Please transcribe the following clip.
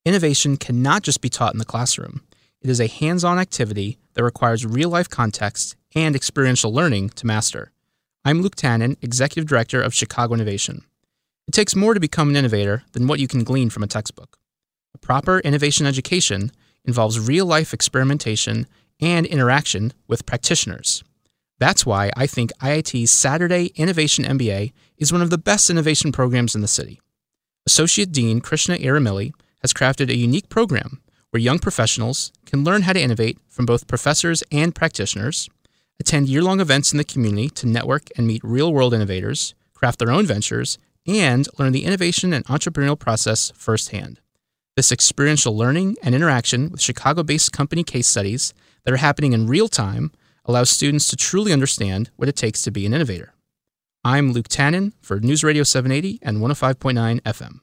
Innovation cannot just be taught in the classroom. It is a hands-on activity that requires real-life context and experiential learning to master. I'm Luke Tannen, Executive Director of Chicago Innovation. It takes more to become an innovator than what you can glean from a textbook. A proper innovation education involves real-life experimentation and interaction with practitioners. That's why I think IIT's Saturday Innovation MBA is one of the best innovation programs in the city. Associate Dean Krishna Iramilli has crafted a unique program where young professionals can learn how to innovate from both professors and practitioners, attend year-long events in the community to network and meet real-world innovators, craft their own ventures, and learn the innovation and entrepreneurial process firsthand. This experiential learning and interaction with Chicago-based company case studies that are happening in real time allows students to truly understand what it takes to be an innovator. I'm Luke Tannen for News Radio 780 and 105.9 FM.